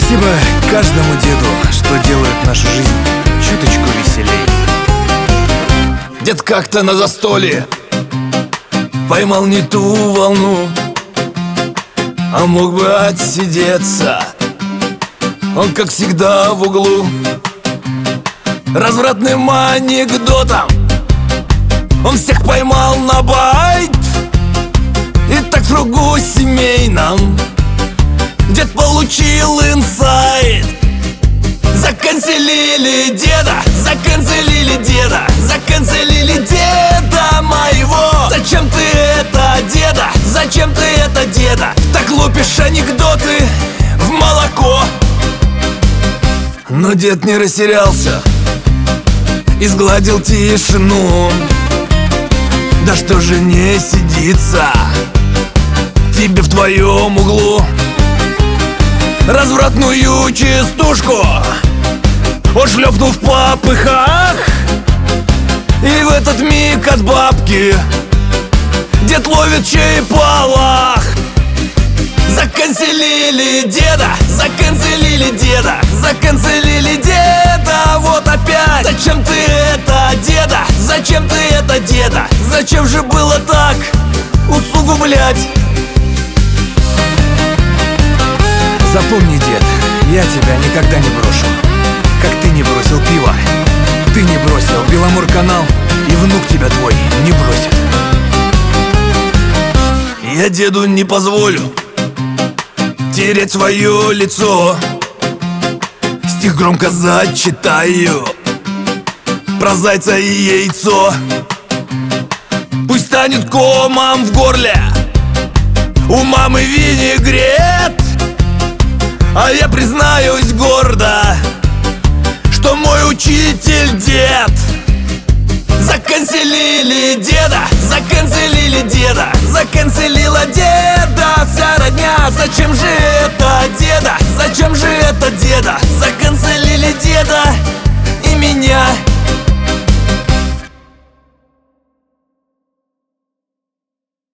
Спасибо каждому деду, что делает нашу жизнь чуточку веселей. Дед как-то на застолье поймал не ту волну, а мог бы отсидеться. Он, как всегда, в углу, развратным анекдотом он всех поймал на байт. И так в кругу семейном дед получил инсайт. Заканцелили деда, заканцелили деда, заканцелили деда моего. Зачем ты это, деда? Зачем ты это, деда? Так лупишь анекдоты в молоко. Но дед не растерялся и сгладил тишину. Да что же не сидится тебе в твоем углу? Развратную частушку он шлепнул в попыхах, и в этот миг от бабки дед ловит чей-палах. Заканцелили деда, заканцелили деда, заканцелили деда. Вот опять. Зачем ты это, деда? Зачем ты это, деда? Зачем же было так усугублять? Запомни, дед, я тебя никогда не брошу. Как ты не бросил пиво, ты не бросил Беломор-канал, и внук тебя твой не бросит. Я деду не позволю тереть свое лицо. Стих громко зачитаю про зайца и яйцо. Пусть станет комом в горле у мамы винегрет, а я признаюсь гордо, что мой учитель дед. Заканцелили деда, заканцелили деда, заканцелила деда вся родня. Зачем же это, деда? Зачем же это, деда? Заканцелили деда и меня.